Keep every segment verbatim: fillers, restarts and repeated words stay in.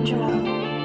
Angelo.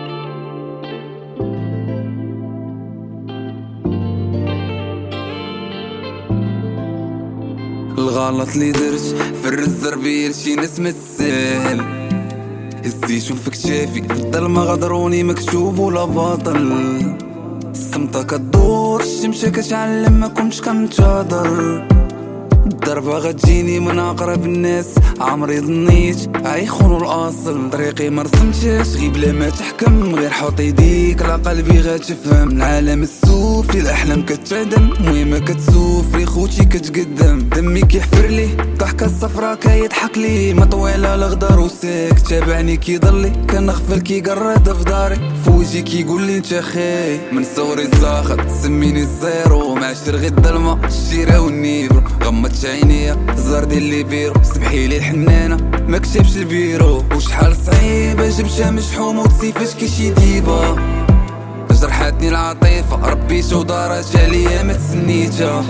الغلط اللي درت فرز ربيل شي ناس ما تسهل هزي شوفك شافي في الظلمة غدروني مكتوب ولا باطل الصمتة كدور الشمشة كتعلم لما كنتش كنتظر الضربة غتجيني من أقرب الناس عمري ظنيت عيخونو الأصل طريقي مرسمتهاش غير بلا ما تحكم غير حط يديك على قلبي غتفهم العالم السفلي الأحلام كتعدم مهمة كتسوفلي خوتي كتقدم دمي كيحفر لي ضحكة الصفرا كيضحك لي مطويلة الغدار وساك تابعني كيضلي كنغفل كيقرد في داري فوجي كيقول لي انت خاي من صوري الزاخط سميني الزيرو معشر غير الظلمة الشيرة والنيبرو غمضت عينيا الزهر ديال لي بيرو سبحيلي الحنانة ما كتبش البيرو وشحال صعيبة جبتها مشحوم وتسيفاش كيشي ديبا جرحتني العاطفة ربي شو دارت عليا ما تسنيتها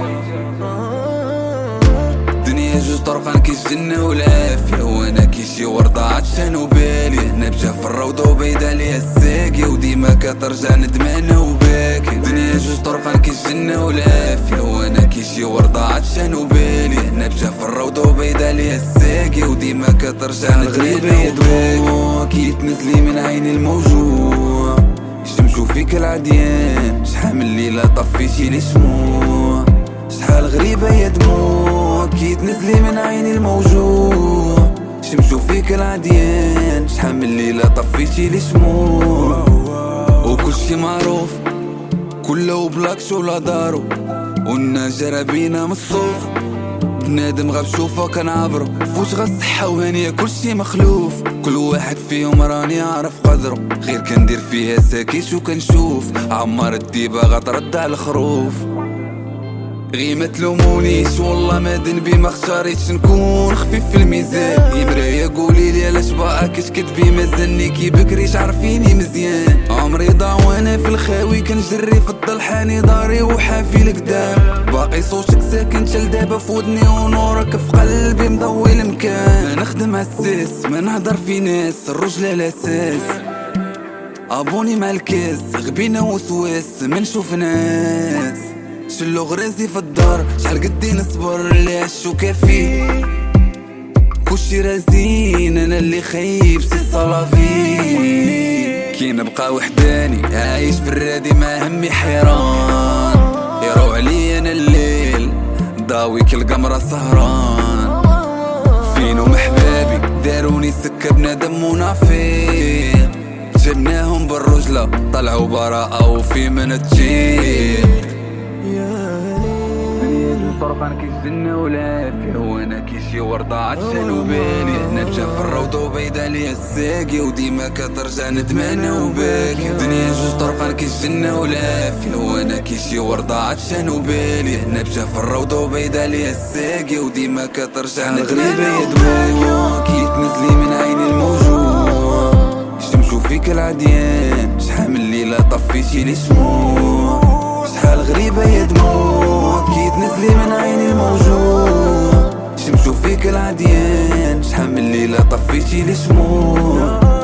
الدنيا جوج طرقان كيش جنة والعافية وانا كيشي وردة عطشان بالي هنا بجا في الروضة وبيد عليها الساقية وديما كترجع ندمانة وباكي الدنيا جوج طرقان كيش جنة والعافية وانا كيشي وردة عطشان بالي هنا بجا في الروضة وبيد عليها الساقية وديما كترجع ندمانة وباكي كيتنزلي من عيني الموجوع شمشو فيك العديان شحال من ليلة طفيتي لي شموع شحال غريبة يا دموع كيتنزلي من عيني الموجوع شمشو فيك العديان شحال من ليلة طفيتي لي شموع وكلشي معروف كله بلاكش ولا دارو والنجرة بينا من الصوف بنادم غاب شوفه كنعبرو فوت غا الصحة وهانية كلشي مخلوف كل واحد فيهم راني عارف قدرو غير كندير فيها ساكيت وكنشوف عمار الديبة غترد على الخروف غي ما تلومونيش والله ما ذنبي ما اختاريتش نكون خفيف في الميزان يا مرايا قولي لي علاش باقا كتكذبي مازالني كي بكري تعرفيني مزيان عمري ضاع وانا في الخاوي كنجري في الظل حاني داري وحافي لقدام باقي صوتك ساكن تل دابا في ودني ونورك في قلبي مضوي المكان نخدم عالساس ما نهضر في ناس الرجل على اساس ابوني مع الكاس غبينا وسواس ما نشوف ناس شلو غرازي في الدار شحال قدي نصبر اللي عشو كافي كلشي رازين انا اللي خايب سي صلافي كي نبقى وحداني عايش في الرادي ما همي حيران يروح علي انا الليل ضاوي كالقمرة سهران فينهم احبابي داروني سكة بنادم منافق جبناهم بالرجلة طلعوا براءة وفي من التجيب طرقان كيش جنة والعافية وانا كيشي وردة عطشان وبالي هنا بجا في الروضة وبيد عليها الساقية وديما كترجع ندمانة وباكي الدنيا جوج طرقان كيش جنة والعافية وانا كيشي وردة عطشان وبالي هنا بجا في الروضة وبيد عليها الساقية وديما كترجع ندمانة يا دموع كيتنزلي من عيني الموجوع شمشو فيك العديان شحال من ليلة طفيتي لي شموع شحال غريبة يا دموع كيتنزلي من عيني الموجوع شمشو فيك العديان شحال من ليلة طفيتي لي شموع